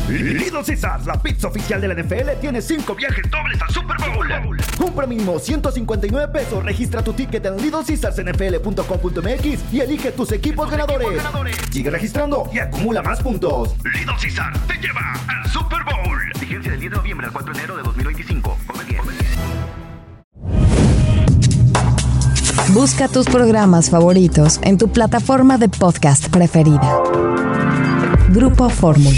Little Caesars, la pizza oficial de la NFL, tiene 5 viajes dobles al Super Bowl. Compra mínimo $159. Registra tu ticket en littlecaesarsnfl.com.mx y elige tus equipos ganadores. Sigue registrando y acumula más puntos. Little Caesars te lleva al Super Bowl. Vigencia del 10 de noviembre al 4 de enero de 2025. Come bien. Busca tus programas favoritos en tu plataforma de podcast preferida. Grupo Fórmula.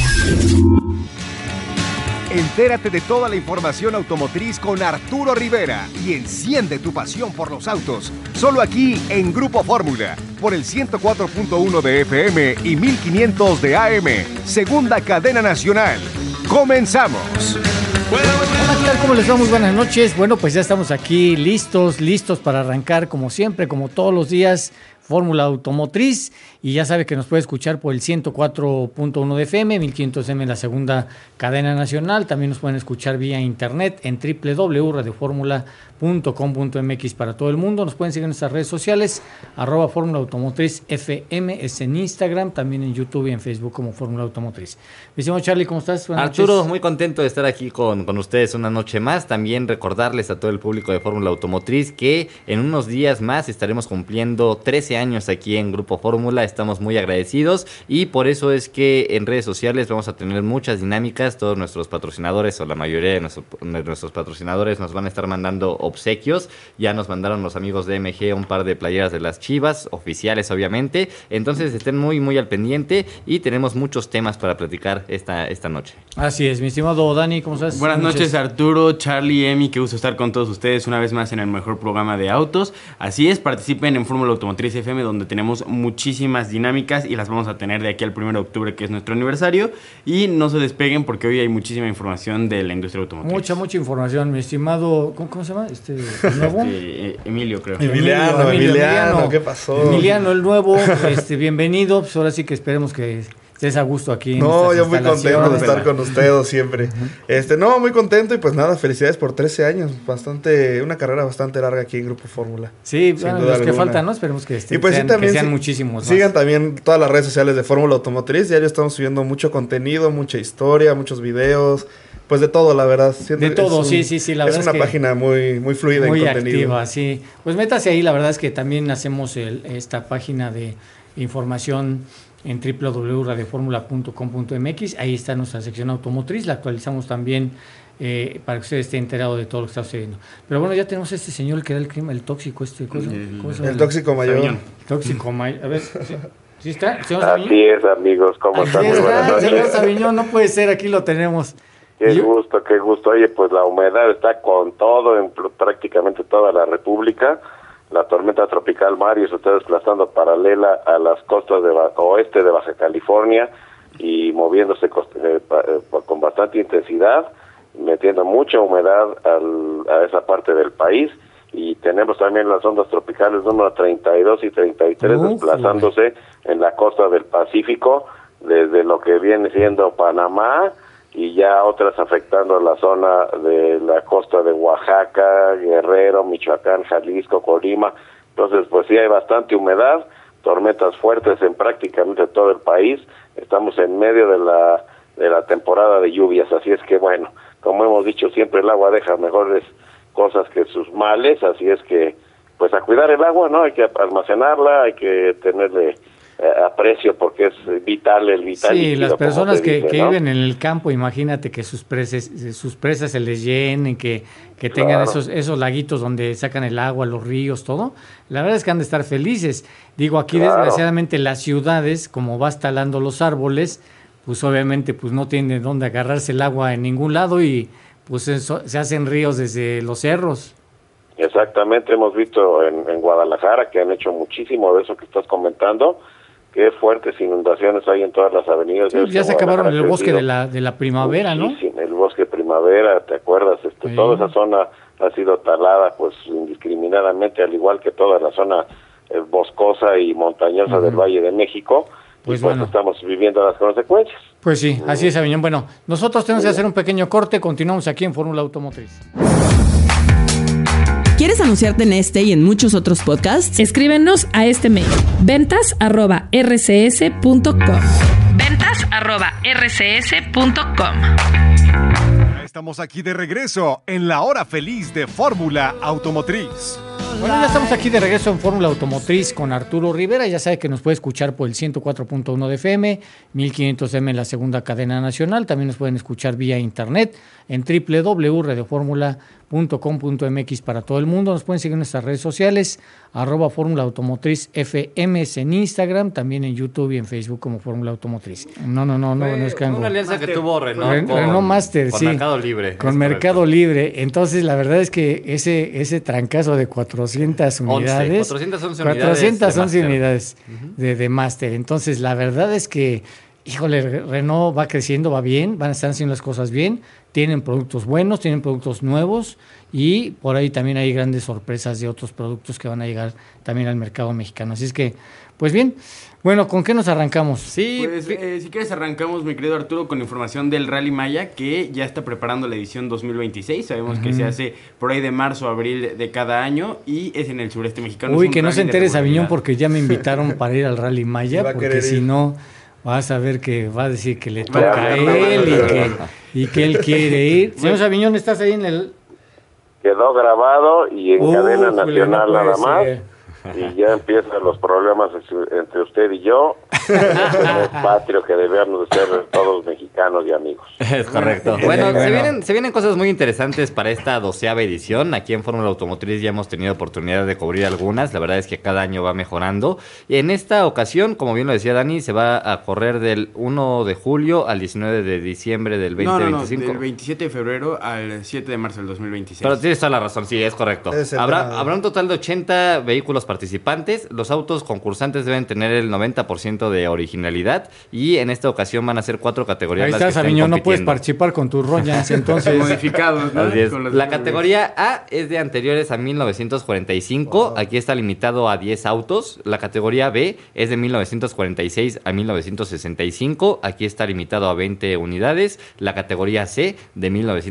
Entérate de toda la información automotriz con Arturo Rivera y enciende tu pasión por los autos. Solo aquí en Grupo Fórmula, por el 104.1 de FM y 1500 de AM. Segunda cadena nacional. ¡Comenzamos! Hola, ¿qué tal? ¿Cómo les va? Muy buenas noches. Bueno, pues ya estamos aquí listos para arrancar como siempre, como todos los días, Fórmula Automotriz. Y ya sabe que nos puede escuchar por el 104.1 de FM, 1500 M en la segunda cadena nacional. También nos pueden escuchar vía internet en www.radioformula.com.mx para todo el mundo. Nos pueden seguir en nuestras redes sociales, @Fórmula Automotriz FM, es en Instagram, también en YouTube y en Facebook como Fórmula Automotriz. Mi estimado Charlie, ¿cómo estás? Buenas Arturo, noches. Muy contento de estar aquí con ustedes una noche más. También recordarles a todo el público de Fórmula Automotriz que en unos días más estaremos cumpliendo 13 años aquí en Grupo Fórmula. Estamos muy agradecidos y por eso es que en redes sociales vamos a tener muchas dinámicas. Todos nuestros patrocinadores o la mayoría de nuestros patrocinadores nos van a estar mandando obsequios. Ya nos mandaron los amigos de MG un par de playeras de las Chivas, oficiales obviamente. Entonces estén muy al pendiente y tenemos muchos temas para platicar esta noche. Así es, mi estimado Dani, ¿cómo estás? Buenas noches Arturo, Charlie, Emi, qué gusto estar con todos ustedes una vez más en el mejor programa de autos. Así es, participen en Fórmula Automotriz FM, donde tenemos muchísimas dinámicas y las vamos a tener de aquí al 1 de octubre, que es nuestro aniversario. Y no se despeguen porque hoy hay muchísima información de la industria automotriz. Mucha información, mi estimado. ¿Cómo se llama? ¿El nuevo? Emilio, creo. Emiliano, ¿qué pasó? Emiliano, el nuevo. Bienvenido. Pues ahora sí que esperemos que estés a gusto aquí. No, yo muy contento de estar con ustedes siempre. No, muy contento y pues nada, felicidades por 13 años. Una carrera bastante larga aquí en Grupo Fórmula. Sí, bueno, los que faltan, ¿no? Esperemos que pues sean muchísimos más. Sigan también todas las redes sociales de Fórmula Automotriz. Diario estamos subiendo mucho contenido, mucha historia, muchos videos. Pues de todo, la verdad. De todo, sí. La verdad es una página muy fluida en contenido. Muy activa, sí. Pues métase ahí, la verdad es que también hacemos esta página de información en www.radioformula.com.mx. Ahí está nuestra sección automotriz, la actualizamos también para que usted esté enterado de todo lo que está sucediendo. Pero bueno, ya tenemos este señor que era el tóxico, ¿cómo se llama? El tóxico mayor. El tóxico mayor, a ver, ¿sí está? Así es, amigos, ¿cómo están? Muy buenas noches. Señor Sabiñón, no puede ser, aquí lo tenemos. Qué gusto. Oye, pues la humedad está con todo en prácticamente toda la República. La tormenta tropical Mario se está desplazando paralela a las costas oeste de Baja California y moviéndose con bastante intensidad, metiendo mucha humedad a esa parte del país. Y tenemos también las ondas tropicales número 32 y 33 desplazándose en la costa del Pacífico, desde lo que viene siendo Panamá, y ya otras afectando la zona de la costa de Oaxaca, Guerrero, Michoacán, Jalisco, Colima. Entonces, pues sí hay bastante humedad, tormentas fuertes en prácticamente todo el país. Estamos en medio de la temporada de lluvias, así es que bueno, como hemos dicho siempre, el agua deja mejores cosas que sus males, así es que pues a cuidar el agua, ¿no? Hay que almacenarla, hay que tenerle aprecio porque es vital el vital. Sí, las personas que viven en el campo, imagínate que sus presas se les llenen, que tengan esos laguitos donde sacan el agua, los ríos, todo. La verdad es que han de estar felices. Digo, aquí desgraciadamente las ciudades, como vas talando los árboles, pues obviamente pues no tienen dónde agarrarse el agua en ningún lado y pues se hacen ríos desde los cerros. Exactamente, hemos visto en Guadalajara que han hecho muchísimo de eso que estás comentando. Qué fuertes inundaciones hay en todas las avenidas. Sí, ya se acabaron el bosque de la primavera, ¿no? Sí, el bosque primavera, ¿te acuerdas? Sí. Toda esa zona ha sido talada pues indiscriminadamente, al igual que toda la zona boscosa y montañosa del Valle de México. Pues bueno, estamos viviendo las consecuencias. Pues sí, así es, Aviñón. Bueno, nosotros tenemos que hacer un pequeño corte, continuamos aquí en Fórmula Automotriz. ¿Quieres anunciarte en este y en muchos otros podcasts? Escríbenos a este mail: ventas@rcs.com. ventas@rcs.com. Ya estamos aquí de regreso en la hora feliz de Fórmula Automotriz. Bueno, ya estamos aquí de regreso en Fórmula Automotriz con Arturo Rivera. Ya sabe que nos puede escuchar por el 104.1 de FM, 1500M en la segunda cadena nacional. También nos pueden escuchar vía internet en www.radioformula.com.mx para todo el mundo. Nos pueden seguir en nuestras redes sociales, @Fórmula Automotriz FM en Instagram, también en YouTube y en Facebook como Fórmula Automotriz. No es que una alianza que tuvo Renault Master, con sí, Mercado Libre. con Mercado Libre. Entonces, la verdad es que ese trancazo de 400 unidades. 411 unidades de Master. Entonces, la verdad es que, híjole, Renault va creciendo, va bien, van a estar haciendo las cosas bien, tienen productos buenos, tienen productos nuevos y por ahí también hay grandes sorpresas de otros productos que van a llegar también al mercado mexicano. Así es que, pues bien, bueno, ¿con qué nos arrancamos? Sí, pues, si quieres arrancamos, mi querido Arturo, con información del Rally Maya, que ya está preparando la edición 2026. Sabemos que se hace por ahí de marzo a abril de cada año y es en el sureste mexicano. Uy, que no se entere Sabiñón porque ya me invitaron para ir al Rally Maya, porque si no vas a ver que va a decir que le toca a él y que él quiere ir. Señor Sabiñón, ¿estás ahí en el...? Quedó grabado y en cadena nacional no nada más. Y ya empiezan los problemas entre usted y yo. Es patrio que debemos de ser todos mexicanos y amigos. Es correcto. Bueno, se vienen cosas muy interesantes para esta 12ª edición. Aquí en Fórmula Automotriz ya hemos tenido oportunidad de cubrir algunas. La verdad es que cada año va mejorando. Y en esta ocasión, como bien lo decía Dani, se va a correr del 1 de julio al 19 de diciembre del 2025. No, del 27 de febrero al 7 de marzo del 2026. Pero tienes toda la razón, sí, es correcto. Habrá un total de 80 vehículos participantes. Los autos concursantes deben tener el 90% de originalidad y en esta ocasión van a ser 4 categorías. Ahí está, Sabiñón, no puedes participar con tus roñas, entonces. Modificados, ¿no? La categoría A es de anteriores a 1945, aquí está limitado a 10 autos. La categoría B es de 1946 a 1965, aquí está limitado a 20 unidades. La categoría C de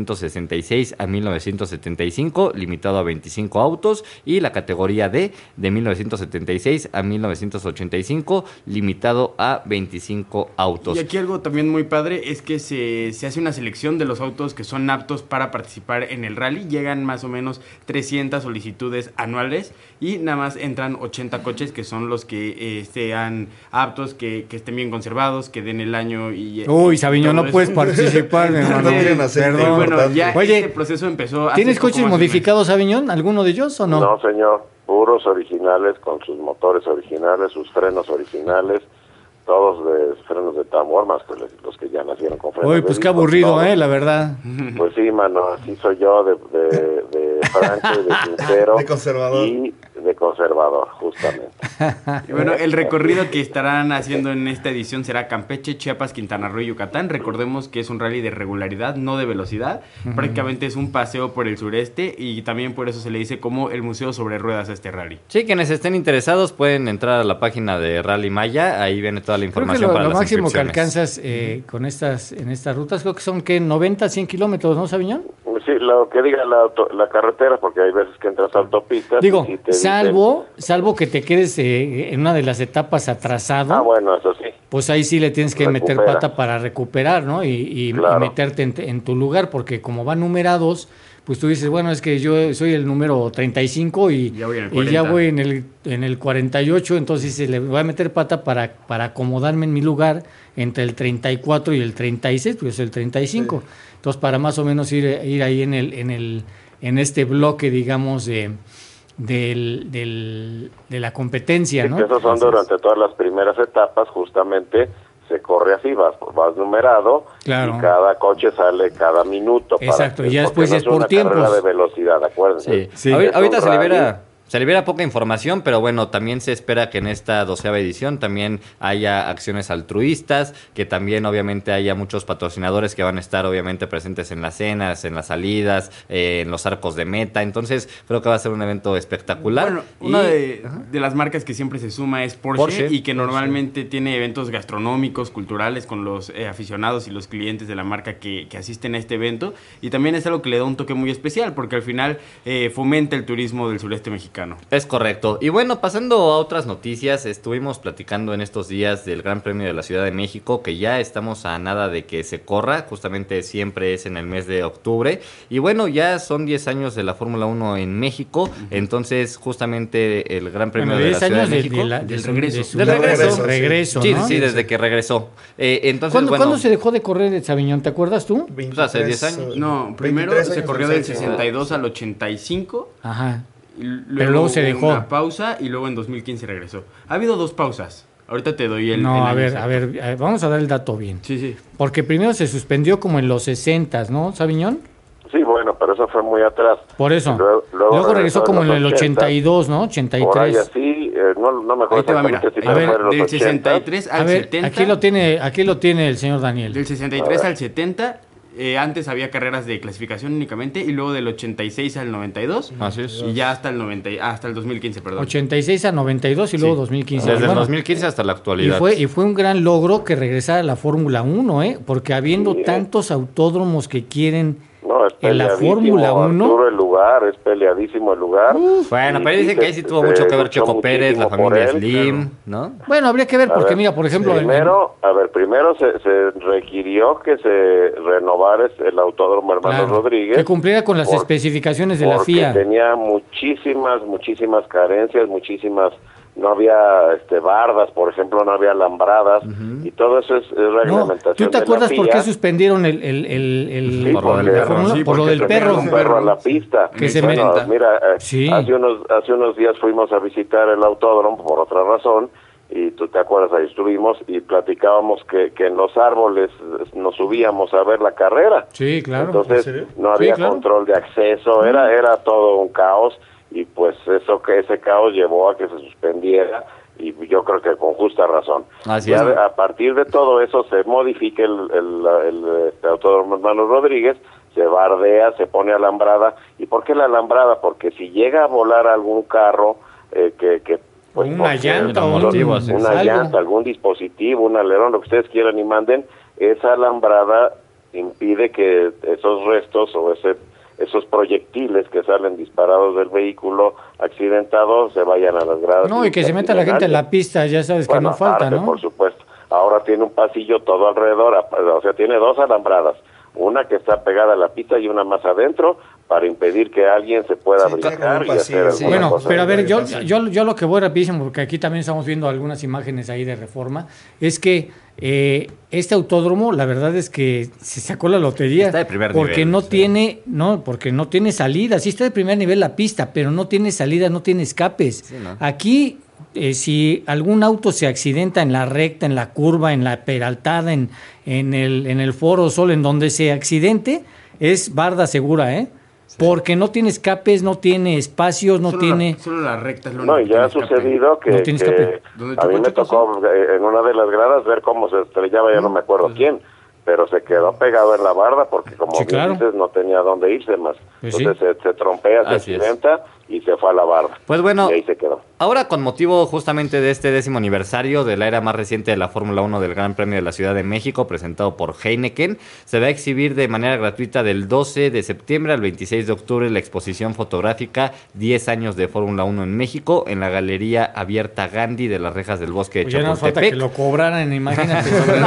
1966 a 1975, limitado a 25 autos. Y la categoría D de 1976 a 1985, limitado a 25 autos. Y aquí algo también muy padre es que se hace una selección de los autos que son aptos para participar en el rally. Llegan más o menos 300 solicitudes anuales y nada más entran 80 coches que son los que sean aptos, que estén bien conservados, que den el año y... Uy, Sabiñón, no puedes participar, mi hermano. Perdón. Bueno, ya este proceso empezó... ¿Tienes coches modificados, Sabiñón? ¿Alguno de ellos o no? No, señor. Puros originales, con sus motores originales, sus frenos originales, todos de frenos de tambor, más que los que ya nacieron con frenos. Uy, pues qué aburrido, la verdad. Pues sí, mano, así soy yo, de franco y de sincero. De conservador. Y de conservador, justamente. Y bueno, el recorrido que estarán haciendo en esta edición será Campeche, Chiapas, Quintana Roo y Yucatán. Recordemos que es un rally de regularidad, no de velocidad. Prácticamente es un paseo por el sureste y también por eso se le dice como el museo sobre ruedas a este rally. Sí, quienes estén interesados pueden entrar a la página de Rally Maya, ahí viene toda la información. Creo que para lo las máximo que inscripciones. alcanzas en estas rutas, creo que son 90, 100 kilómetros, ¿no, Sabiñón? Sí, lo que diga la carretera, porque hay veces que entras a autopistas. Digo, y te salvo que te quedes en una de las etapas atrasado. Ah, bueno, eso sí. Pues ahí sí le tienes que meter pata para recuperar, ¿no? Y meterte en tu lugar, porque como van numerados, pues tú dices, bueno, es que yo soy el número 35 y ya voy en el 48, entonces le voy a meter pata para acomodarme en mi lugar entre el 34 y el 36, pues yo soy el 35. Sí. Entonces, para más o menos ir ahí en este bloque, digamos, de la competencia, sí, ¿no? Esos son durante todas las primeras etapas, justamente se corre así, vas numerado, claro. Y cada coche sale cada minuto. Exacto, y ya después es por tiempos. Es una carrera de velocidad, acuérdense. Sí. Ahorita se libera poca información, pero bueno, también se espera que en esta 12ª edición también haya acciones altruistas, que también obviamente haya muchos patrocinadores que van a estar obviamente presentes en las cenas, en las salidas, en los arcos de meta. Entonces creo que va a ser un evento espectacular. Bueno, una de las marcas que siempre se suma es Porsche y que normalmente tiene eventos gastronómicos, culturales con los aficionados y los clientes de la marca que asisten a este evento, y también es algo que le da un toque muy especial porque al final fomenta el turismo del sureste mexicano. mexicano. Es correcto. Y bueno, pasando a otras noticias, estuvimos platicando en estos días del Gran Premio de la Ciudad de México, que ya estamos a nada de que se corra, justamente siempre es en el mes de octubre. Y bueno, ya son 10 años de la Fórmula 1 en México, entonces justamente el Gran Premio de la Ciudad de México. Del regreso. Del regreso, sí, ¿no? sí, desde que regresó. Entonces, ¿Cuándo se dejó de correr el Sabiñón? ¿Te acuerdas tú? Pues hace 10 años. No, primero se corrió del 62 al 85. Ajá. Pero luego se dejó. Una pausa y luego en 2015 regresó. Ha habido 2 pausas. Ahorita te doy el... No, el a ver, vamos a dar el dato bien. Sí. Porque primero se suspendió como en los 60s, ¿no, Sabiñón? Sí, bueno, pero eso fue muy atrás. Por eso. Luego regresó como en el 82, ¿no? 83. Por ahí así, no me acuerdo. Ahí te va, mira. Si A ver, fue en los del 80. 63 al 70. Aquí lo tiene el señor Daniel. Del 63 al 70, antes había carreras de clasificación únicamente, y luego del 86 al 92. Así es. Y ya hasta el 2015, perdón. 86 a 92 y luego 2015. Desde el 2015 hasta la actualidad. Y fue un gran logro que regresara a la Fórmula 1, porque habiendo tantos autódromos que quieren en la Fórmula 1. Es peleadísimo el lugar. Bueno, pero dicen que ahí sí tuvo mucho que ver Checo Pérez, la familia Slim, ¿no? Bueno, habría que ver, porque mira, por ejemplo... Primero se requirió que se renovara el Autódromo Hermanos Rodríguez. Que cumpliera con las especificaciones de la FIA. Porque tenía muchísimas carencias, no había bardas, por ejemplo, no había alambradas, y todo eso es reglamentación. ¿Tú te acuerdas por qué suspendieron por lo del perro? Un perro a la pista. Que se mira, hace unos días fuimos a visitar el autódromo por otra razón, y tú te acuerdas, ahí estuvimos y platicábamos que en los árboles nos subíamos a ver la carrera. Sí, claro. Entonces no había control de acceso, era todo un caos. Y pues ese caos llevó a que se suspendiera, y yo creo que con justa razón. A partir de todo eso se modifica el Autódromo Hermanos Rodríguez, se bardea, se pone alambrada. ¿Y por qué la alambrada? Porque si llega a volar algún carro pues una llanta, algún dispositivo, un alerón, lo que ustedes quieran y manden, esa alambrada impide que esos restos o esos proyectiles que salen disparados del vehículo accidentado se vayan a las gradas. No, y que se meta la gente en la pista, ya sabes que no falta, ¿no? Por supuesto. Ahora tiene un pasillo todo alrededor, o sea, tiene 2 alambradas, una que está pegada a la pista y una más adentro, para impedir que alguien se pueda brincar y hacer alguna cosa. Pero a ver, yo lo que voy rapidísimo, porque aquí también estamos viendo algunas imágenes ahí de Reforma, es que este autódromo, la verdad es que se sacó la lotería. Está de primer porque nivel. Porque no tiene salida. Sí está de primer nivel la pista, pero no tiene salida, no tiene escapes. Sí, ¿no? Aquí, si algún auto se accidenta en la recta, en la curva, en la peraltada, en el Foro Sol, en donde se accidente, es barda segura, porque no tiene escapes, no tiene espacios, Solo la recta es lo único. No, y ya ha sucedido que a mí me tocó en una de las gradas ver cómo se estrellaba, ya no me acuerdo quién, pero se quedó pegado en la barda porque, como bien dices, no tenía dónde irse más. Entonces se trompea, se accidenta y se fue a la barda. Pues bueno, y ahí se quedó. Ahora, con motivo justamente de este 10º aniversario de la era más reciente de la Fórmula 1 del Gran Premio de la Ciudad de México, presentado por Heineken, se va a exhibir de manera gratuita del 12 de septiembre al 26 de octubre la exposición fotográfica 10 años de Fórmula 1 en México en la Galería Abierta Gandhi de las Rejas del Bosque de Chapultepec. Ya no falta que lo cobraran, imagínate. Sobre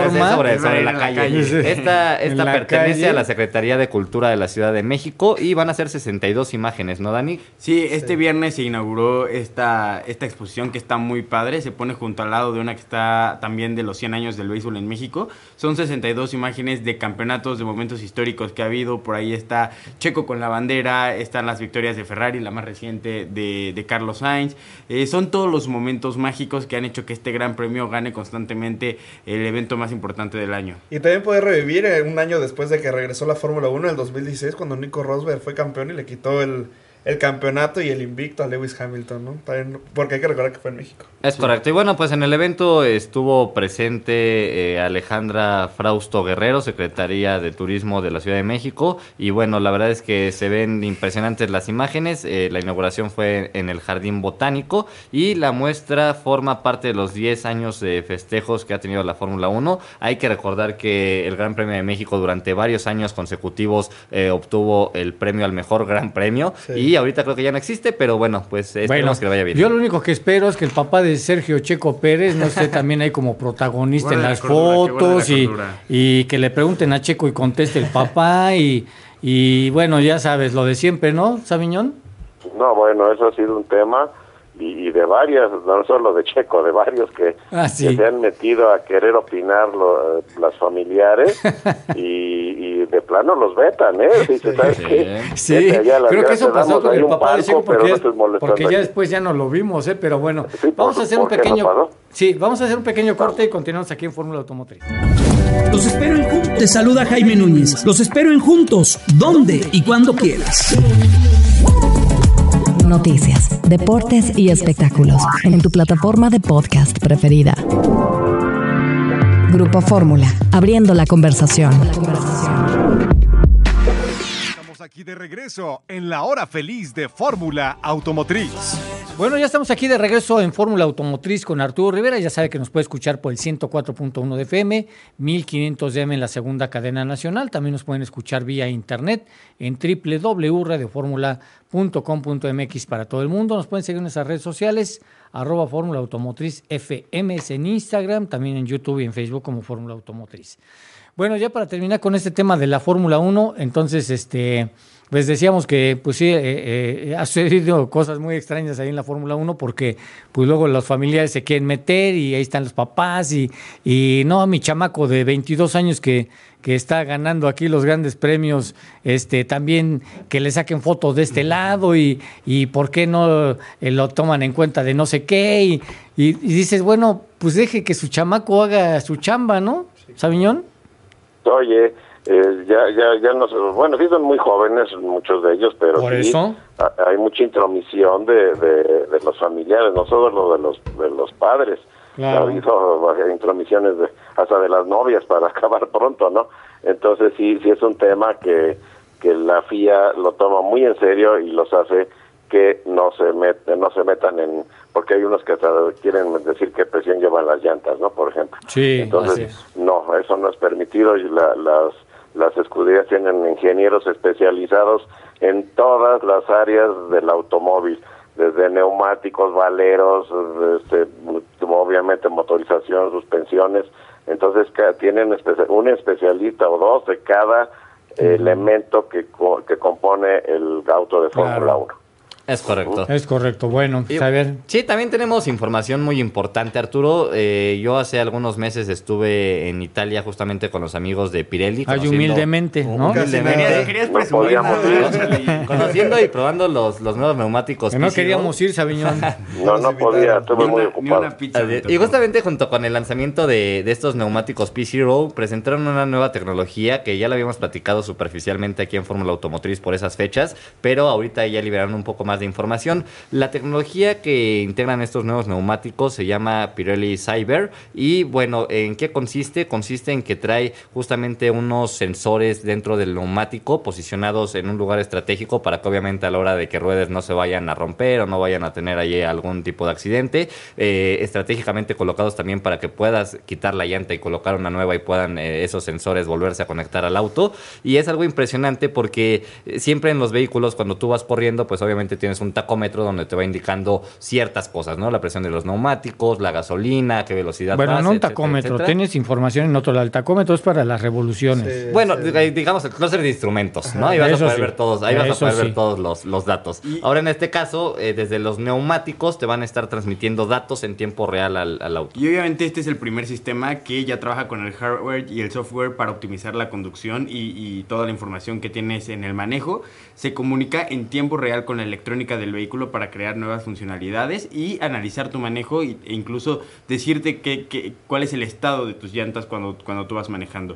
la calle. Esta pertenece a la Secretaría de Cultura de la Ciudad de México y van a ser 62 imágenes, ¿no, Dani? Sí, este viernes se inauguró esta exposición que está muy padre. Se pone junto al lado de una que está también de los 100 años del béisbol en México. Son 62 imágenes de campeonatos, de momentos históricos que ha habido. Por ahí está Checo con la bandera, están las victorias de Ferrari, la más reciente de Carlos Sainz. Son todos los momentos mágicos que han hecho que este gran premio gane constantemente el evento más importante del año. Y también puede revivir un año después de que regresó la Fórmula 1 en el 2016, cuando Nico Rosberg fue campeón y le quitó el campeonato y el invicto a Lewis Hamilton, ¿no? También, porque hay que recordar que fue en México. Es correcto. Y bueno, pues en el evento estuvo presente Alejandra Frausto Guerrero, secretaria de Turismo de la Ciudad de México. Y bueno, la verdad es que se ven impresionantes las imágenes. La inauguración fue en el Jardín Botánico y la muestra forma parte de los 10 años de festejos que ha tenido la Fórmula 1. Hay que recordar que el Gran Premio de México durante varios años consecutivos obtuvo el premio al mejor Gran Premio. Sí. Y ahorita creo que ya no existe, pero bueno, pues esperemos que le vaya bien. Yo lo único que espero es que el papá de Sergio Checo Pérez no esté también ahí como protagonista en las fotos y que le pregunten a Checo y conteste el papá y bueno, ya sabes, lo de siempre, ¿no, Sabiñón? No, bueno, eso ha sido un tema y de varias, no solo de Checo, de varios que se han metido a querer opinar las familiares y de plano los vetan, ¿eh? ¿Sabes qué? Sí, creo que eso pasó con el papá de Checo porque ya después ya no lo vimos, ¿eh? Pero bueno, vamos a hacer un pequeño corte y continuamos aquí en Fórmula Automotriz. Los espero en Juntos. Te saluda Jaime Núñez. Los espero en Juntos, donde y cuando quieras. Noticias, deportes y espectáculos en tu plataforma de podcast preferida. Grupo Fórmula, abriendo la conversación. Estamos aquí de regreso en la hora feliz de Fórmula Automotriz. Bueno, ya estamos aquí de regreso en Fórmula Automotriz con Arturo Rivera. Ya sabe que nos puede escuchar por el 104.1 de FM, 1500 de AM en la segunda cadena nacional. También nos pueden escuchar vía internet en www.radioformula.com.mx para todo el mundo. Nos pueden seguir en nuestras redes sociales, @Fórmula Automotriz FM en Instagram, también en YouTube y en Facebook como Fórmula Automotriz. Bueno, ya para terminar con este tema de la Fórmula 1, entonces, pues decíamos que pues sí, ha sucedido cosas muy extrañas ahí en la Fórmula 1 porque pues luego los familiares se quieren meter y ahí están los papás y no, mi chamaco de 22 años que está ganando aquí los grandes premios, también que le saquen fotos de este lado y por qué no lo toman en cuenta de no sé qué y dices, bueno, pues deje que su chamaco haga su chamba, ¿no, Sabiñón? Oye, ya no sé, bueno, sí son muy jóvenes muchos de ellos, pero ¿por sí eso? Hay mucha intromisión de los familiares, no solo lo de los padres. Claro. Ha habido intromisiones hasta de las novias para acabar pronto, ¿no? Entonces sí es un tema que la FIA lo toma muy en serio y los hace que no se metan en, porque hay unos que hasta quieren decir qué presión llevan las llantas, ¿no? Por ejemplo. Sí, entonces no, eso no es permitido y las escuderías tienen ingenieros especializados en todas las áreas del automóvil, desde neumáticos, valeros, obviamente motorización, suspensiones. Entonces tienen un especialista o dos de cada elemento que compone el auto de Fórmula 1. Es correcto. Es correcto, bueno, a ver. Sí, también tenemos información muy importante, Arturo. Yo hace algunos meses estuve en Italia justamente con los amigos de Pirelli. Ay, humildemente, ¿no? Querías presumir. Conociendo y probando los nuevos neumáticos. Que no queríamos ir, Sabiñón. No podía, estuve muy ocupado. Y justamente junto con el lanzamiento de estos neumáticos P-Zero, presentaron una nueva tecnología que ya la habíamos platicado superficialmente aquí en Fórmula Automotriz por esas fechas, pero ahorita ya liberaron un poco más de información. La tecnología que integran estos nuevos neumáticos se llama Pirelli Cyber y bueno, ¿en qué consiste? Consiste en que trae justamente unos sensores dentro del neumático posicionados en un lugar estratégico para que obviamente a la hora de que ruedes no se vayan a romper o no vayan a tener ahí algún tipo de accidente, estratégicamente colocados también para que puedas quitar la llanta y colocar una nueva y puedan esos sensores volverse a conectar al auto. Y es algo impresionante porque siempre en los vehículos cuando tú vas corriendo pues obviamente tienes un tacómetro donde te va indicando ciertas cosas, ¿no? La presión de los neumáticos, la gasolina, qué velocidad vas, no un tacómetro, etcétera. Tienes información en otro lado. El tacómetro es para las revoluciones. Sí, bueno, digamos el clúster de instrumentos, ¿no? Ahí vas a poder ver todos, ver todos los datos. Ahora en este caso, desde los neumáticos te van a estar transmitiendo datos en tiempo real al auto. Y obviamente este es el primer sistema que ya trabaja con el hardware y el software para optimizar la conducción y toda la información que tienes en el manejo. Se comunica en tiempo real con la electrónica del vehículo para crear nuevas funcionalidades y analizar tu manejo e incluso decirte cuál es el estado de tus llantas cuando tú vas manejando.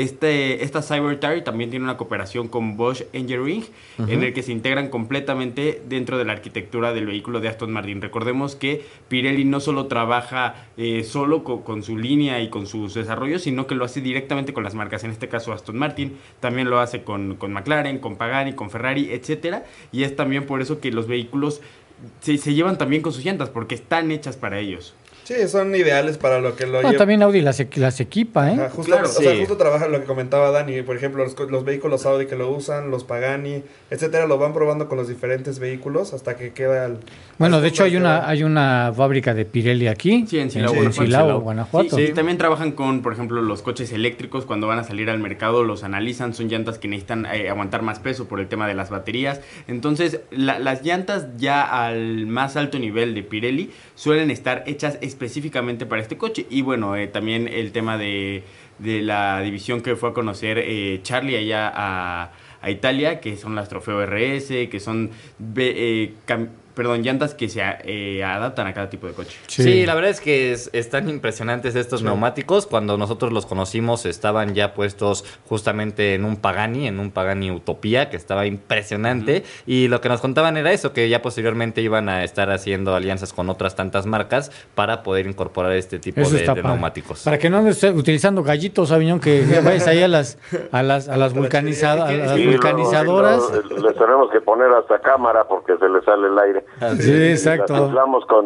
Esta Cyber Tire también tiene una cooperación con Bosch Engineering, en el que se integran completamente dentro de la arquitectura del vehículo de Aston Martin. Recordemos que Pirelli no solo trabaja solo con su línea y con sus desarrollos, sino que lo hace directamente con las marcas, en este caso Aston Martin, también lo hace con McLaren, con Pagani, con Ferrari, etcétera, y es también por eso que los vehículos se llevan también con sus llantas, porque están hechas para ellos. Sí, son ideales para lo que lo lleva. También Audi las equipa, ¿eh? Ajá, justo, claro, o sea, justo trabaja lo que comentaba Dani. Por ejemplo, los vehículos Audi que lo usan, los Pagani, etcétera, lo van probando con los diferentes vehículos hasta que queda Bueno, de hecho hay una fábrica de Pirelli aquí. Sí, en Silao, Guanajuato. Sí, también trabajan con, por ejemplo, los coches eléctricos. Cuando van a salir al mercado los analizan. Son llantas que necesitan aguantar más peso por el tema de las baterías. Entonces, las llantas ya al más alto nivel de Pirelli suelen estar hechas específicamente para este coche. Y bueno, también el tema de la división que fue a conocer Charlie allá a Italia, que son las Trofeo RS, que son llantas que se adaptan a cada tipo de coche. Sí, la verdad es que están impresionantes estos neumáticos. Cuando nosotros los conocimos estaban ya puestos justamente en un Pagani Utopía, que estaba impresionante. Y lo que nos contaban era eso, que ya posteriormente iban a estar haciendo alianzas con otras tantas marcas para poder incorporar este tipo de neumáticos. Para que no andes utilizando gallitos, Aviñón, que vayas ahí a las vulcanizadoras. Les tenemos que poner hasta cámara porque se les sale el aire. Sí, exacto. Las inflamos con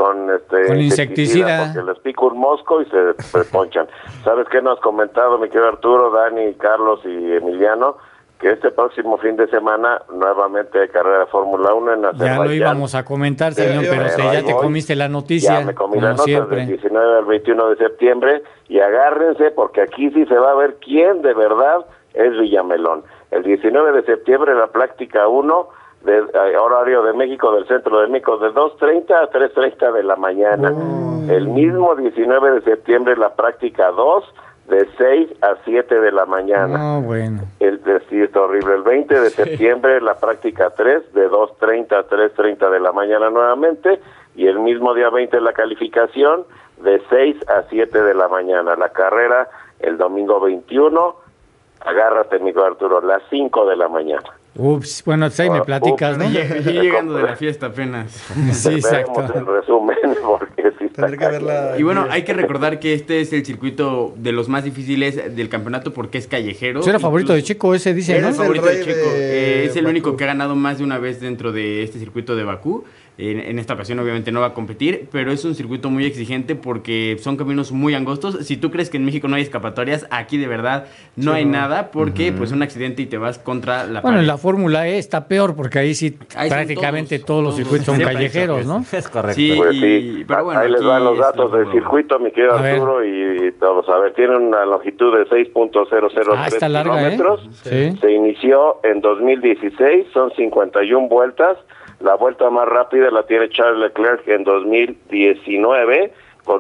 insecticida porque les pica un mosco y se ponchan. ¿Sabes qué nos has comentado, mi querido Arturo, Dani, Carlos y Emiliano? Que este próximo fin de semana nuevamente hay carrera de Fórmula 1 en Azerbaiyán. Ya lo íbamos a comentar, señor, pero ya te comiste la noticia. Ya me comí la nota del 19 al 21 de septiembre y agárrense porque aquí sí se va a ver quién de verdad es Villamelón. El 19 de septiembre la práctica 1 de horario de México, del centro de México, de 2:30 a 3:30 de la mañana. El mismo 19 de septiembre la práctica 2 de 6 a 7 de la mañana. Bueno. Sí, está horrible. El 20 de septiembre la práctica 3 de 2:30 a 3:30 de la mañana nuevamente, y el mismo día 20 la calificación de 6 a 7 de la mañana. La carrera el domingo 21, agárrate, amigo Arturo, las 5 de la mañana. Ups, bueno, ahí me platicas, ¿no? Llegando de la fiesta apenas. Sí, exacto. El resumen, porque sí está que verla. Y bueno, hay que recordar que este es el circuito de los más difíciles del campeonato porque es callejero. Era favorito de Checo ese, dice, ¿no? Es el favorito de Checo. Es el único que ha ganado más de una vez dentro de este circuito de Bakú. En esta ocasión obviamente no va a competir, pero es un circuito muy exigente porque son caminos muy angostos. Si tú crees que en México no hay escapatorias, aquí de verdad no hay nada, porque pues un accidente y te vas contra la pared. Bueno, en la Fórmula E está peor porque ahí sí prácticamente todos los circuitos son callejeros, ¿no? Es correcto. Sí, pues sí. Pero bueno, ahí les van los datos del circuito, mi querido Arturo, y todos. A ver, tiene una longitud de 6.003 kilómetros. Sí. Se inició en 2016, son 51 vueltas. La vuelta más rápida la tiene Charles Leclerc en 2019 con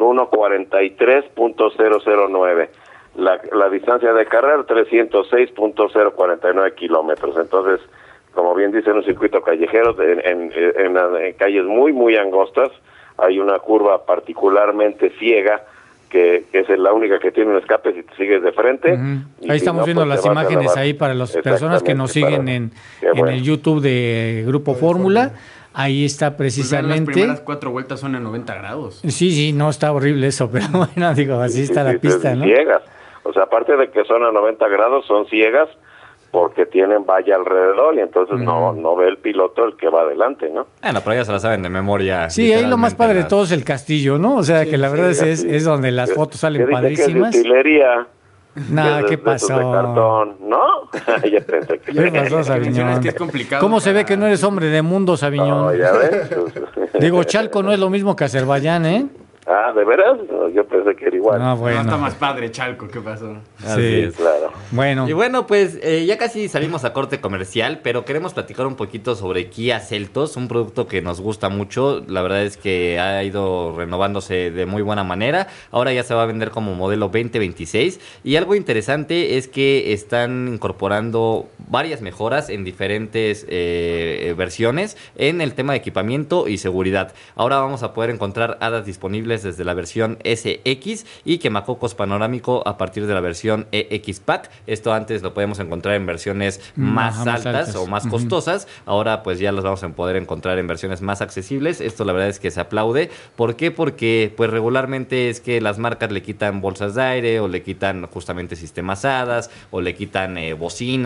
1:43.009. La distancia de carrera 306.049 kilómetros. Entonces, como bien dice, en un circuito callejero, en calles muy, muy angostas, hay una curva particularmente ciega que es la única que tiene un escape si te sigues de frente. Ahí estamos viendo las imágenes ahí para las personas que nos siguen en el YouTube de Grupo Fórmula. Ahí está precisamente. Las primeras 4 vueltas son a 90 grados. Sí, no, está horrible eso, pero bueno, digo, así está la pista, ¿no? Ciegas. O sea, aparte de que son a 90 grados, son ciegas porque tienen valla alrededor y entonces no ve el piloto el que va adelante, ¿no? Bueno, pero ya se la saben de memoria. Sí, ahí lo más padre de todo es el castillo, ¿no? O sea, que la verdad es donde las fotos salen padrísimas. Que es de utilería. Nada, ¿qué pasó? De cartón, ¿no? Ya pensé que ¿Qué pasó, Sabiñón? Es que es complicado. ¿Cómo se ve que no eres hombre de mundo, Sabiñón? No, ya ves. Digo, Chalco no es lo mismo que Azerbaiyán, ¿eh? Ah, ¿de veras? No, yo pensé que era igual. No, bueno. No, está más padre Chalco, ¿qué pasó? Sí, claro. Bueno. Y bueno, pues ya casi salimos a corte comercial, pero queremos platicar un poquito sobre Kia Seltos, un producto que nos gusta mucho. La verdad es que ha ido renovándose de muy buena manera. Ahora ya se va a vender como modelo 2026. Y algo interesante es que están incorporando varias mejoras en diferentes versiones en el tema de equipamiento y seguridad. Ahora vamos a poder encontrar HADAS disponibles desde la versión SX y quemacocos panorámico a partir de la versión EX Pack. Esto antes lo podemos encontrar en versiones más altas o más costosas. Ahora pues ya los vamos a poder encontrar en versiones más accesibles. Esto la verdad es que se aplaude. ¿Por qué? Porque pues regularmente es que las marcas le quitan bolsas de aire o le quitan justamente sistemas HADAS o le quitan bocinas o le quitan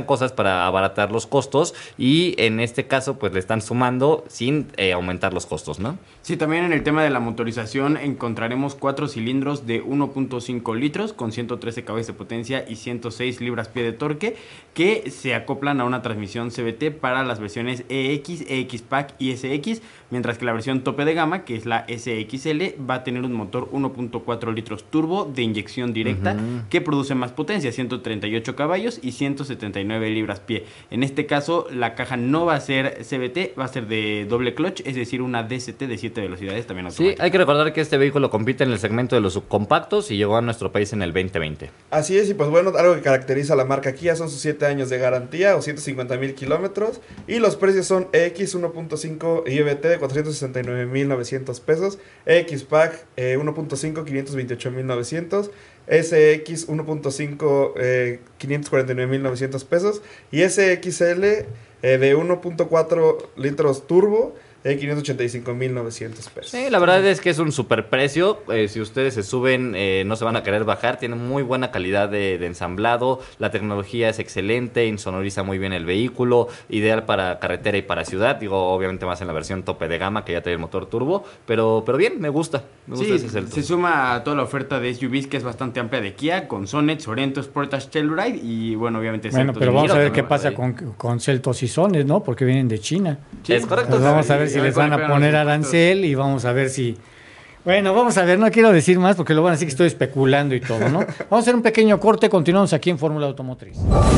necesitan cosas para abaratar los costos y en este caso pues le están sumando sin aumentar los costos, ¿no? Sí, también en el tema de la motorización encontraremos 4 cilindros de 1.5 litros con 113 caballos de potencia y 106 libras-pie de torque que se acoplan a una transmisión CVT para las versiones EX, EX-Pack y SX, mientras que la versión tope de gama, que es la SXL, va a tener un motor 1.4 litros turbo de inyección directa que produce más potencia, 138 caballos y 179 libras-pie. En este caso, la caja no va a ser CVT, va a ser de doble clutch, es decir, una DCT de 7 velocidades también automática. Sí, hay que recordar que este vehículo compite en el segmento de los subcompactos y llegó a nuestro país en el 2020. Así es, y pues bueno, algo que caracteriza a la marca Kia son sus 7 años de garantía o 150,000 kilómetros, y los precios son EX 1.5 IVT de 469,900 pesos, EX Pack 1.5 528,900, SX 1.5 549,900 pesos y SXL de 1.4 litros turbo 585,900 pesos. Sí, la verdad es que es un super precio. Si ustedes se suben, no se van a querer bajar. Tiene muy buena calidad de ensamblado. La tecnología es excelente, insonoriza muy bien el vehículo. Ideal para carretera y para ciudad. Digo, obviamente más en la versión tope de gama, que ya trae el motor turbo. Pero bien, me gusta. Sí, se suma a toda la oferta de SUVs que es bastante amplia de Kia, con Sonet, Sorento, Sportage, Telluride y bueno, obviamente Celtos. Bueno, pero vamos a ver qué pasa con Celtos y Sonet, ¿no? Porque vienen de China. Sí, es correcto. Pues vamos a ver si les van a poner arancel y vamos a ver si... Bueno, vamos a ver, no quiero decir más porque lo van a decir que estoy especulando y todo, ¿no? Vamos a hacer un pequeño corte, continuamos aquí en Fórmula Automotriz.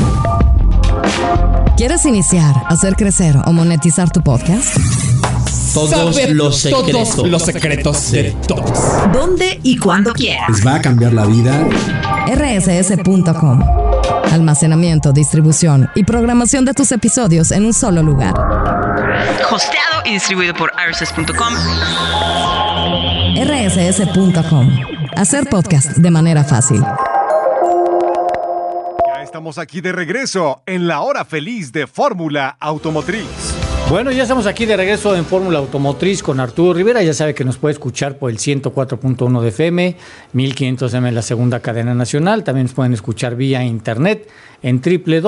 ¿Quieres iniciar, hacer crecer o monetizar tu podcast? Todos los secretos de todos. ¿Dónde y cuándo quieras? Les va a cambiar la vida. rss.com. Almacenamiento, distribución y programación de tus episodios en un solo lugar. Hosteado y distribuido por rss.com. rss.com. Hacer podcast de manera fácil. Ya estamos aquí de regreso en la hora feliz de Fórmula Automotriz. Bueno, ya estamos aquí de regreso en Fórmula Automotriz con Arturo Rivera. Ya sabe que nos puede escuchar por el 104.1 de FM, 1500M en la segunda cadena nacional. También nos pueden escuchar vía internet en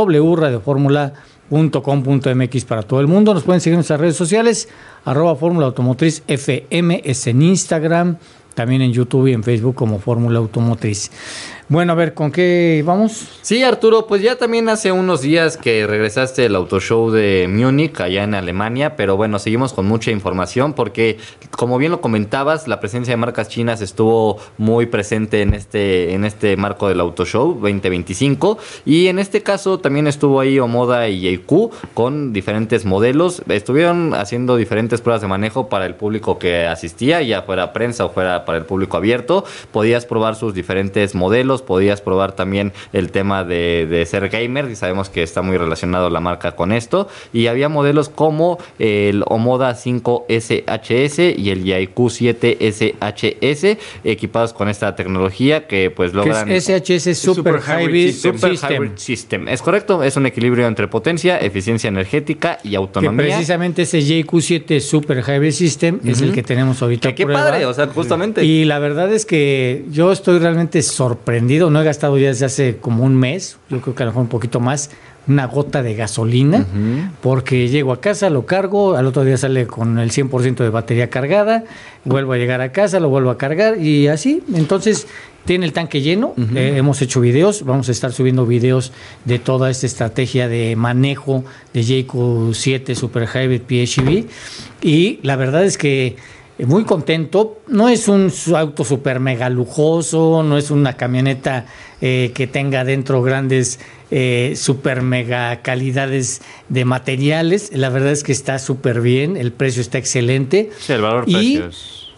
www.radioformula.com.mx para todo el mundo. Nos pueden seguir en nuestras redes sociales, @Fórmula Automotriz FM, es en Instagram, también en YouTube y en Facebook como Fórmula Automotriz. Bueno, a ver, ¿con qué vamos? Sí, Arturo, pues ya también hace unos días que regresaste del Auto Show de Múnich, allá en Alemania, pero bueno, seguimos con mucha información porque, como bien lo comentabas, la presencia de marcas chinas estuvo muy presente en este marco del Auto Show 2025, y en este caso también estuvo ahí Omoda y JQ con diferentes modelos. Estuvieron haciendo diferentes pruebas de manejo para el público que asistía, ya fuera prensa o fuera para el público abierto. Podías probar sus diferentes modelos, podías probar también el tema de ser gamer, y sabemos que está muy relacionado la marca con esto, y había modelos como el Omoda 5 SHS y el JQ 7 SHS equipados con esta tecnología que pues logran... SHS Super Hybrid System. Es correcto, es un equilibrio entre potencia, eficiencia energética y autonomía. Que precisamente ese JQ 7 Super Hybrid System es el que tenemos ahorita. Qué padre, o sea, justamente. Y la verdad es que yo estoy realmente sorprendido. No he gastado ya desde hace como un mes, yo creo que a lo mejor un poquito más, una gota de gasolina, porque llego a casa, lo cargo, al otro día sale con el 100% de batería cargada, vuelvo a llegar a casa, lo vuelvo a cargar y así. Entonces tiene el tanque lleno. Hemos hecho videos, vamos a estar subiendo videos de toda esta estrategia de manejo de JQ 7 Super Hybrid PHEV, y la verdad es que muy contento. No es un auto super mega lujoso, no es una camioneta que tenga dentro grandes super mega calidades de materiales. La verdad es que está súper bien, el precio está excelente. Sí, el valor precio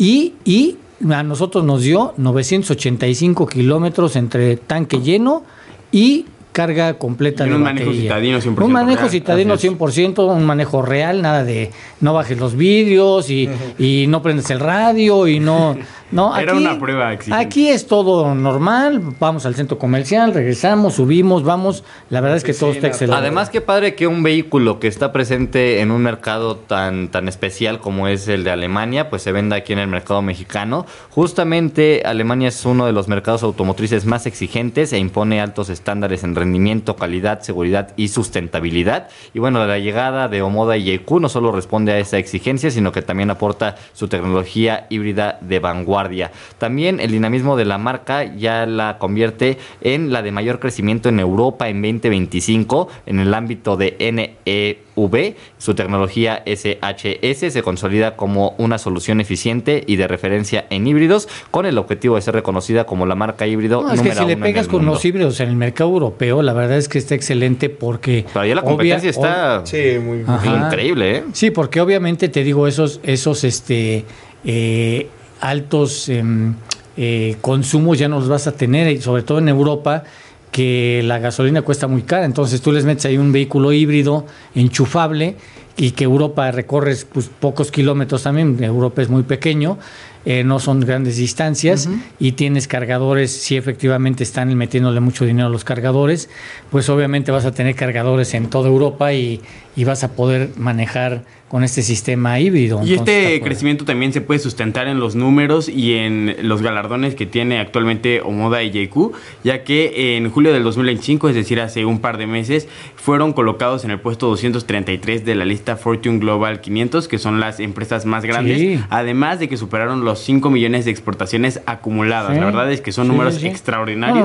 y a nosotros nos dio 985 kilómetros entre tanque lleno y carga completa de batería. Un manejo citadino 100%. Un manejo citadino 100%, un manejo real, nada de no bajes los vidrios y no prendes el radio y no No, Era una prueba exigente. Aquí es todo normal, vamos al centro comercial, regresamos, subimos, vamos, la verdad es que todo está excelente. Además, qué padre que un vehículo que está presente en un mercado tan especial como es el de Alemania, pues se venda aquí en el mercado mexicano. Justamente Alemania es uno de los mercados automotrices más exigentes e impone altos estándares en rendimiento, calidad, seguridad y sustentabilidad. Y bueno, la llegada de Omoda y JQ no solo responde a esa exigencia, sino que también aporta su tecnología híbrida de vanguardia. También el dinamismo de la marca ya la convierte en la de mayor crecimiento en Europa en 2025 en el ámbito de NEV. Su tecnología SHS se consolida como una solución eficiente y de referencia en híbridos, con el objetivo de ser reconocida como la marca híbrido número 1 en el mundo. Es que si le pegas con los híbridos en el mercado europeo, la verdad es que está excelente porque... Pero ya la competencia está muy increíble, ¿eh? Sí, porque obviamente te digo, esos altos consumos ya no los vas a tener, y sobre todo en Europa, que la gasolina cuesta muy cara. Entonces tú les metes ahí un vehículo híbrido enchufable, y que Europa recorres pues pocos kilómetros también. Europa es muy pequeño, no son grandes distancias, y tienes cargadores. Si efectivamente están metiéndole mucho dinero a los cargadores, pues obviamente vas a tener cargadores en toda Europa y vas a poder manejar con este sistema híbrido. Y este crecimiento también se puede sustentar en los números y en los galardones que tiene actualmente Omoda y JQ, ya que en julio del 2025, es decir, hace un par de meses, fueron colocados en el puesto 233 de la lista Fortune Global 500, que son las empresas más grandes, además de que superaron los 5 millones de exportaciones acumuladas. La verdad es que son números extraordinarios.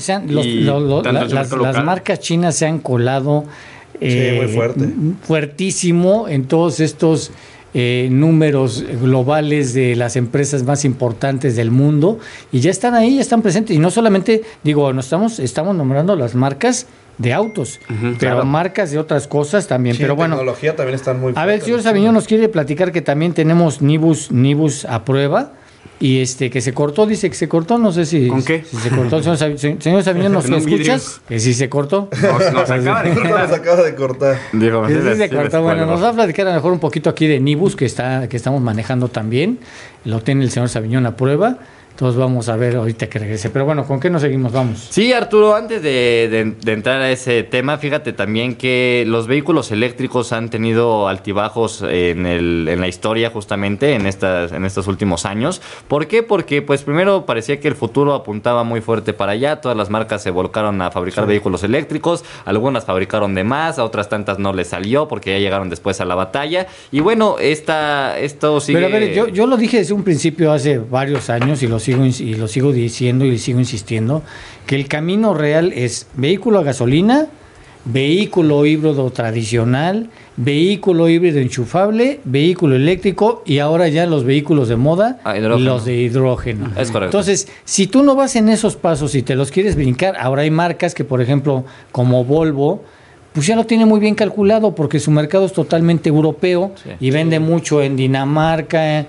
Las marcas chinas se han colado muy fuerte. Fuertísimo en todos estos números globales de las empresas más importantes del mundo, y ya están ahí, ya están presentes. Y no solamente, no estamos nombrando las marcas de autos, pero marcas de otras cosas también. Sí, pero bueno, tecnología también están muy fuertes. A ver, el señor Sabiñón nos quiere platicar que también tenemos Nibus a prueba. Y que se cortó, dice que se cortó, no sé si... ¿Con qué? Si se cortó. Señor Sabiñón, ¿nos escuchas? Que si se cortó. Nos acaba de cortar. Digo, se cortó. Bueno, nos va a platicar a lo mejor un poquito aquí de Nibus, que estamos manejando también. Lo tiene el señor Sabiñón a prueba. Entonces vamos a ver ahorita que regrese. Pero bueno, ¿con qué nos seguimos? Vamos. Sí, Arturo, antes de entrar a ese tema, fíjate también que los vehículos eléctricos han tenido altibajos en la historia, justamente en estos últimos años. ¿Por qué? Porque pues primero parecía que el futuro apuntaba muy fuerte para allá. Todas las marcas se volcaron a fabricar vehículos eléctricos. Algunas fabricaron de más, a otras tantas no les salió porque ya llegaron después a la batalla. Y bueno, esto sigue... Pero a ver, yo lo dije desde un principio hace varios años y lo sigo diciendo y sigo insistiendo, que el camino real es vehículo a gasolina, vehículo híbrido tradicional, vehículo híbrido enchufable, vehículo eléctrico, y ahora ya los vehículos de moda, los de hidrógeno. Es correcto. Entonces, si tú no vas en esos pasos y te los quieres brincar, ahora hay marcas que, por ejemplo, como Volvo, pues ya lo tiene muy bien calculado, porque su mercado es totalmente europeo, y vende mucho en Dinamarca,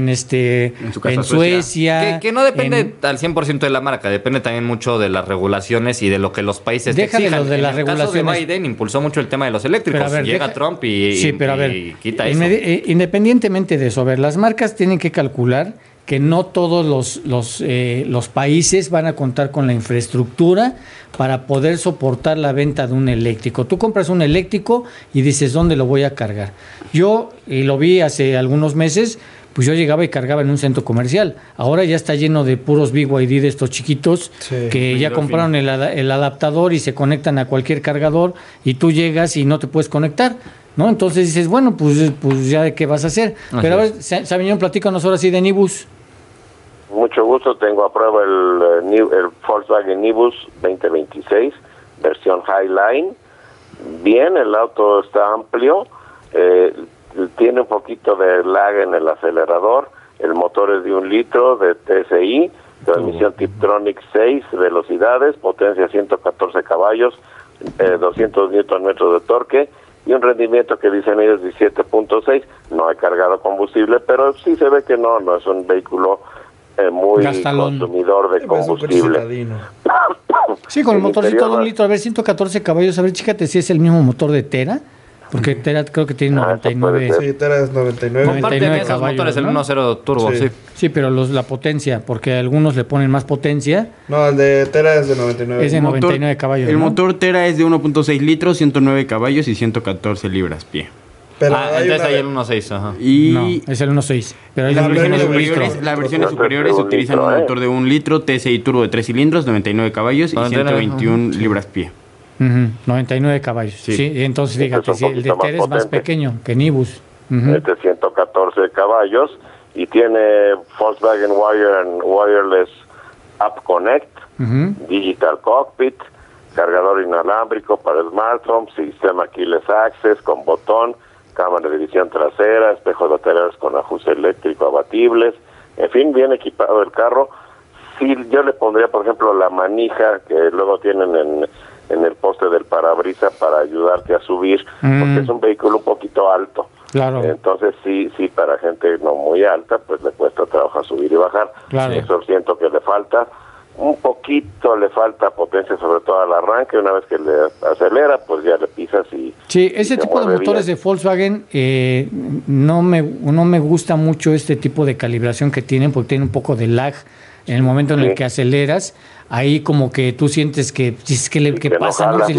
en Suecia. Que no depende al 100% de la marca, depende también mucho de las regulaciones y de lo que los países te exijan. De las regulaciones. El caso de Biden impulsó mucho el tema de los eléctricos. Llega Trump y quita eso. Independientemente de eso, las marcas tienen que calcular que no todos los países van a contar con la infraestructura para poder soportar la venta de un eléctrico. Tú compras un eléctrico y dices, ¿dónde lo voy a cargar? Yo, y lo vi hace algunos meses, pues yo llegaba y cargaba en un centro comercial. Ahora ya está lleno de puros BYD de estos chiquitos, que ya compraron el adaptador y se conectan a cualquier cargador, y tú llegas y no te puedes conectar, ¿no? Entonces dices, bueno, pues ya, ¿qué vas a hacer? Pero a ver, Sabiñón, platícanos ahora sí de Nibus. Mucho gusto, tengo a prueba el Volkswagen Nibus 2026, versión Highline. Bien, el auto está amplio, tiene un poquito de lag en el acelerador, el motor es de 1 litro de TSI, transmisión Tiptronic 6 velocidades, potencia 114 caballos, 200 Nm de torque, y un rendimiento que dicen ellos 17.6. No he cargado combustible, pero sí se ve que no es un vehículo muy consumidor de combustible. Sí, con el motorcito de 1 litro, a ver, 114 caballos, a ver, chícate si es el mismo motor de Tera. Porque Tera creo que tiene 99. Sí, Tera es 99. Comparten esos caballos, motores, el ¿no? 1.0 turbo, sí. Sí, pero la potencia, porque algunos le ponen más potencia. No, el de Tera es de 99. Es de 99 caballos, El ¿no? motor Tera es de 1.6 litros, 109 caballos y 114 libras-pie. Pero entonces hay el 1.6, ajá. Y No, es el 1.6. Pero hay las la versiones versión de un superiores, litro. las versiones superiores utilizan un motor de 1 litro, TSI turbo de 3 cilindros, 99 caballos y 99, 121 libras-pie. 99 caballos. Sí, entonces fíjate, Es un el de poquito Tera más es más potente. pequeño que Nibus. Este 114 caballos y tiene Volkswagen Wireless App Connect, Digital Cockpit, cargador inalámbrico para smartphone, sistema keyless access con botón, cámara de visión trasera, espejos laterales con ajuste eléctrico abatibles, en fin, bien equipado el carro. Sí, yo le pondría, por ejemplo, la manija que luego tienen en el poste del parabrisas para ayudarte a subir, porque es un vehículo un poquito alto. Claro. Entonces sí, para gente no muy alta, pues le cuesta trabajo subir y bajar. Claro. Eso siento que le falta. Un poquito le falta potencia, sobre todo al arranque. Una vez que le acelera, pues ya le pisas y... Sí, ese y se tipo de mueve motores bien. de Volkswagen no me gusta mucho este tipo de calibración que tienen, porque tiene un poco de lag en el momento en el que aceleras. Ahí como que tú sientes que ¿qué pasa? ¿No?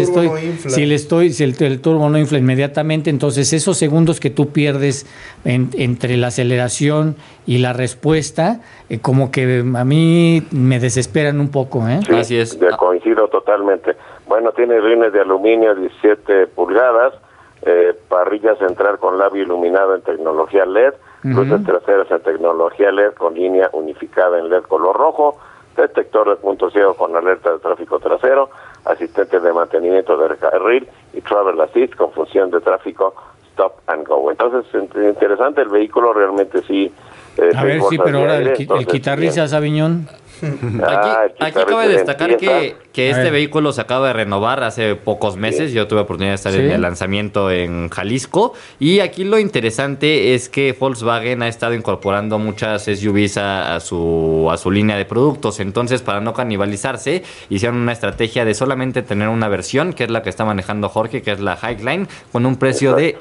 Si el turbo no infla inmediatamente, entonces esos segundos que tú pierdes entre la aceleración y la respuesta, como que a mí me desesperan un poco, ¿eh? Sí, Así es. Coincido totalmente. Bueno, tiene rines de aluminio 17 pulgadas, parrilla central con labio iluminado en tecnología LED, luces traseras en tecnología LED con línea unificada en LED color rojo, detector de punto ciego con alerta de tráfico trasero, asistente de mantenimiento del carril y Travel Assist con función de tráfico Stop and Go. Entonces, interesante el vehículo, realmente sí. A ver, sí, pero ahora el guitarrista Aviñón. Aquí cabe destacar que este vehículo se acaba de renovar hace pocos meses. Yo tuve oportunidad de estar en el lanzamiento en Jalisco. Y aquí lo interesante es que Volkswagen ha estado incorporando muchas SUVs a su línea de productos. Entonces, para no canibalizarse, hicieron una estrategia de solamente tener una versión, que es la que está manejando Jorge, que es la Highline, con un precio de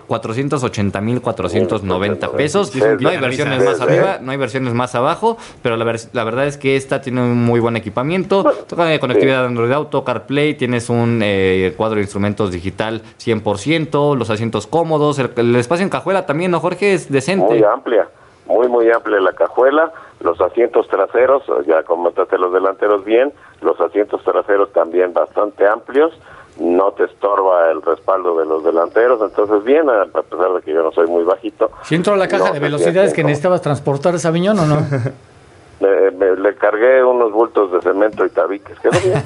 480,490 pesos. No hay versiones más arriba, no hay versiones más abajo, pero la verdad es que esta tiene un muy buen equipamiento, conectividad de Android Auto, CarPlay, tienes un cuadro de instrumentos digital 100%, los asientos cómodos, el espacio en cajuela también, ¿no, Jorge? Es decente. Muy amplia, muy amplia la cajuela, los asientos traseros, ya comentaste los delanteros bien, los asientos traseros también bastante amplios, no te estorba el respaldo de los delanteros, entonces bien, a pesar de que yo no soy muy bajito. ¿Sí entró la caja de velocidades que necesitabas transportar, Sabiñón, o no? Le cargué unos bultos de cemento y tabiques, quedó bien.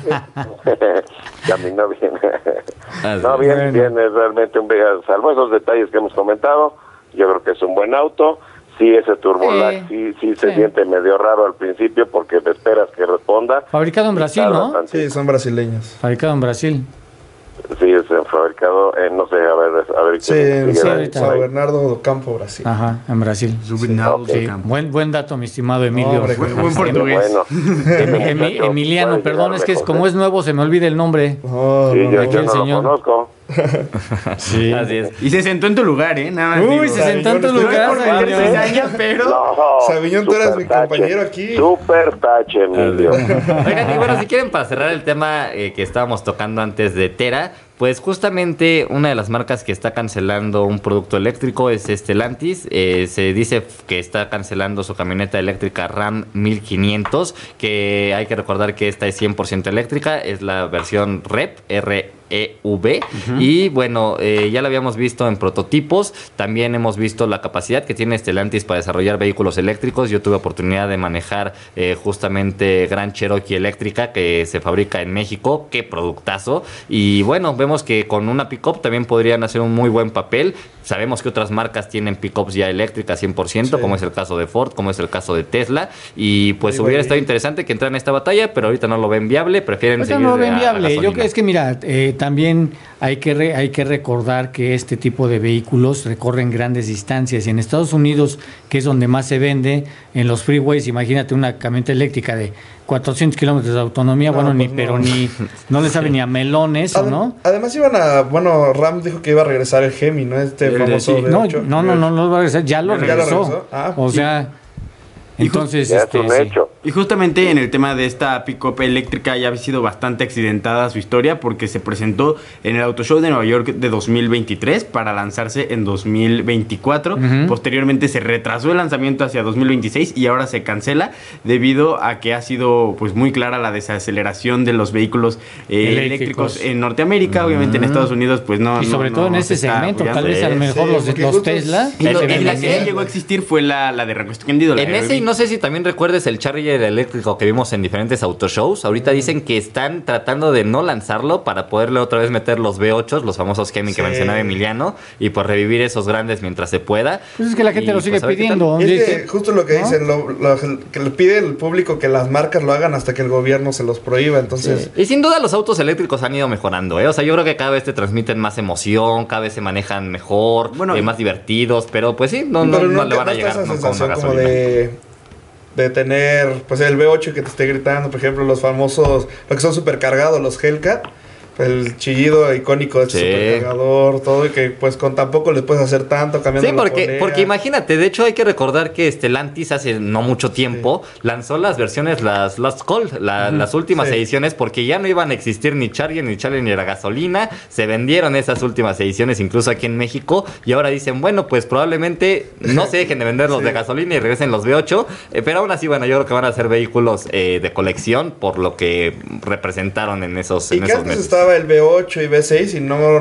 Caminó bien. No, bien, es realmente un salvo esos detalles que hemos comentado, yo creo que es un buen auto. Sí, ese turbolag sí se siente medio raro al principio porque te esperas que responda. Fabricado en Brasil, ¿no? Sí, son brasileños. Fabricado en Brasil. Sí, es fabricado en, no sé, a ver. Sí, en San Bernardo do Campo, Brasil. Ajá, en Brasil. Sí. Buen dato, mi estimado Emilio. Hombre, buen portugués. Bueno. Emiliano, perdón, es que como es nuevo se me olvida el nombre. Sí, yo no lo conozco. Sí. Así es. Y se sentó en tu lugar, ¿eh? Nada más Uy, digo. se sentó en tu lugar, Sabiñón. Pero... Sabiñón, tú eras mi compañero aquí. Super tache, Emilio. Oigan, y bueno, si quieren, para cerrar el tema que estábamos tocando antes de Tera, pues justamente una de las marcas que está cancelando un producto eléctrico es Stellantis. Se dice que está cancelando su camioneta eléctrica Ram 1500, que hay que recordar que esta es 100% eléctrica, es la versión REV, REV, y bueno, ya la habíamos visto en prototipos, también hemos visto la capacidad que tiene Stellantis para desarrollar vehículos eléctricos. Yo tuve oportunidad de manejar justamente Grand Cherokee eléctrica que se fabrica en México, qué productazo, y bueno, vemos que con una pick-up también podrían hacer un muy buen papel. Sabemos que otras marcas tienen pick-ups ya eléctricas 100%, como es el caso de Ford, como es el caso de Tesla, y pues hubiera estado interesante que entraran en esta batalla, pero ahorita no lo ven viable, prefieren seguir no lo ven a viable. gasolina. Es que mira, también hay que recordar que este tipo de vehículos recorren grandes distancias y en Estados Unidos, que es donde más se vende, en los freeways, imagínate una camioneta eléctrica de 400 kilómetros de autonomía, no le sabe ni a melones, ¿no? Además Ram dijo que iba a regresar el Hemi, ¿no? Famoso V8. No va a regresar, ya lo regresó. Entonces, ya es un hecho. Y justamente en el tema de esta pick-up eléctrica ya ha sido bastante accidentada su historia porque se presentó en el Auto Show de Nueva York de 2023 para lanzarse en 2024. Posteriormente se retrasó el lanzamiento hacia 2026 y ahora se cancela debido a que ha sido pues muy clara la desaceleración de los vehículos eléctricos en Norteamérica. Obviamente en Estados Unidos pues no. Y sobre todo en ese segmento, tal vez a lo mejor los Tesla. Y la que llegó a existir fue la de repuesto vendido. En ese, y no sé si también recuerdes el Charger eléctrico que vimos en diferentes autoshows. Ahorita dicen que están tratando de no lanzarlo para poderle otra vez meter los V8, los famosos Hemi que mencionaba Emiliano, y pues revivir esos grandes mientras se pueda. Pues es que la gente lo sigue pidiendo. Y es que justo lo que dicen, que le pide el público que las marcas lo hagan hasta que el gobierno se los prohíba. Entonces, y sin duda los autos eléctricos han ido mejorando, O sea, yo creo que cada vez te transmiten más emoción, cada vez se manejan mejor, más divertidos, pero pues sí, no le van a llegar esa sensación como de tener pues el V8 que te esté gritando, por ejemplo, los famosos, los que son supercargados, los Hellcat, el chillido icónico de este supercargador, todo, y que pues con tampoco le puedes hacer tanto cambiando. Sí, porque imagínate, de hecho hay que recordar que Stellantis hace no mucho tiempo lanzó las versiones, las Last Call, las últimas ediciones, porque ya no iban a existir ni Charger, ni la gasolina, se vendieron esas últimas ediciones incluso aquí en México, y ahora dicen, bueno, pues probablemente no se dejen de vender los de gasolina y regresen los V8, pero aún así, bueno, yo creo que van a ser vehículos de colección por lo que representaron en esos meses. Estaba el V8 y V6 y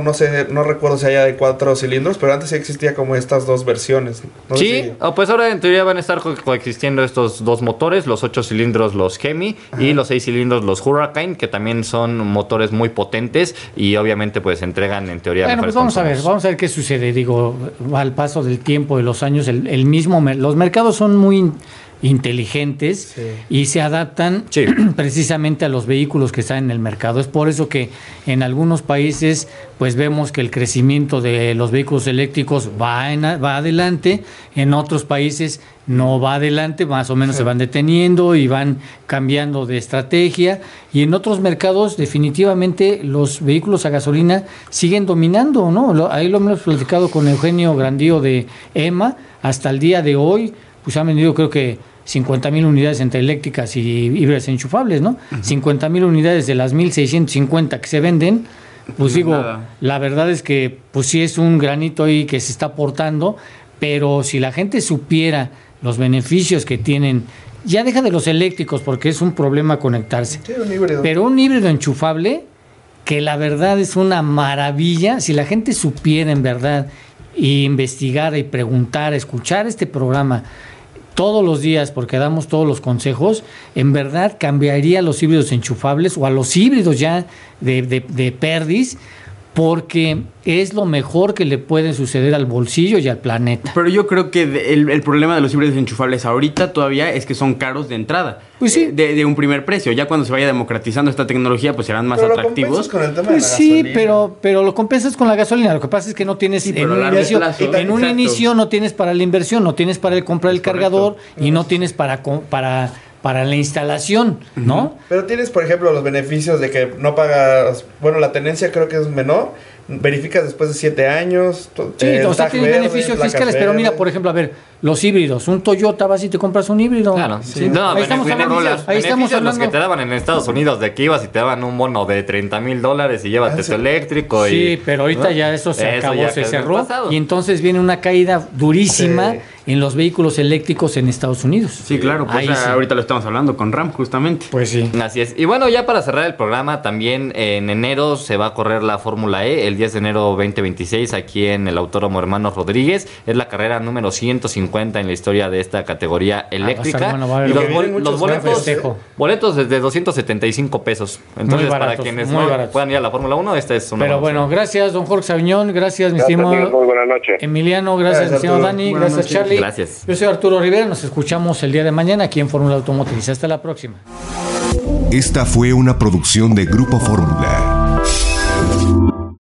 no recuerdo si haya de 4 cilindros, pero antes sí existía como estas dos versiones. Pues ahora en teoría van a estar coexistiendo estos dos motores, los 8 cilindros los Hemi y los 6 cilindros los Hurricane, que también son motores muy potentes y obviamente pues entregan en teoría mejores consumos. Vamos a ver qué sucede. Digo, al paso del tiempo, de los años, los mercados son muy inteligentes y se adaptan precisamente a los vehículos que están en el mercado. Es por eso que en algunos países pues vemos que el crecimiento de los vehículos eléctricos va adelante, en otros países no va adelante, más o menos se van deteniendo y van cambiando de estrategia, y en otros mercados definitivamente los vehículos a gasolina siguen dominando, ¿no? Ahí lo hemos platicado con Eugenio Grandío de EMA. Hasta el día de hoy pues han vendido creo que 50,000 unidades entre eléctricas y híbridas enchufables, ¿no? 50,000 unidades de las 1,650 que se venden, pues la verdad es que pues sí es un granito ahí que se está aportando, pero si la gente supiera los beneficios que tienen, ya deja de los eléctricos porque es un problema conectarse, pero un híbrido enchufable, que la verdad es una maravilla, si la gente supiera en verdad y investigara y preguntara, escuchar este programa todos los días, porque damos todos los consejos, en verdad cambiaría a los híbridos enchufables o a los híbridos ya de Perdis, porque es lo mejor que le puede suceder al bolsillo y al planeta. Pero yo creo que el problema de los híbridos enchufables ahorita todavía es que son caros de entrada. Pues sí. De un primer precio. Ya cuando se vaya democratizando esta tecnología, pues serán más atractivos. Con el tema pues de la sí, gasolina. pero lo compensas con la gasolina. Lo que pasa es que no tienes en un inicio no tienes para la inversión, no tienes para comprar el cargador y no tienes para la instalación, ¿no? Pero tienes, por ejemplo, los beneficios de que no pagas, bueno, la tenencia creo que es menor, verificas después de 7 años. Sí, o sea, tienes beneficios fiscales, pero mira, por ejemplo, a ver, los híbridos, un Toyota vas y te compras un híbrido. Claro, sí. No, ahí estamos hablando los que te daban en Estados Unidos, de que ibas y te daban un bono de $30,000 y llévate tu eléctrico. Sí, pero ahorita ya eso se acabó, se cerró, y entonces viene una caída durísima en los vehículos eléctricos en Estados Unidos. Sí, claro, pues ahorita lo estamos hablando con Ram, justamente. Pues sí. Así es. Y bueno, ya para cerrar el programa, también en enero se va a correr la Fórmula E, el 10 de enero 2026, aquí en el Autódromo Hermanos Rodríguez. Es la carrera número 150 en la historia de esta categoría eléctrica. Y los boletos desde 275 pesos. Entonces, para quienes puedan ir a la Fórmula 1, esta es una Pero bueno, gracias, don Jorge Sabiñón. Gracias, mi estimado muy buena noche. Emiliano. Gracias, mi estimado Dani. Gracias, Charlie. Gracias. Yo soy Arturo Rivera. Nos escuchamos el día de mañana aquí en Fórmula Automotriz. Hasta la próxima. Esta fue una producción de Grupo Fórmula.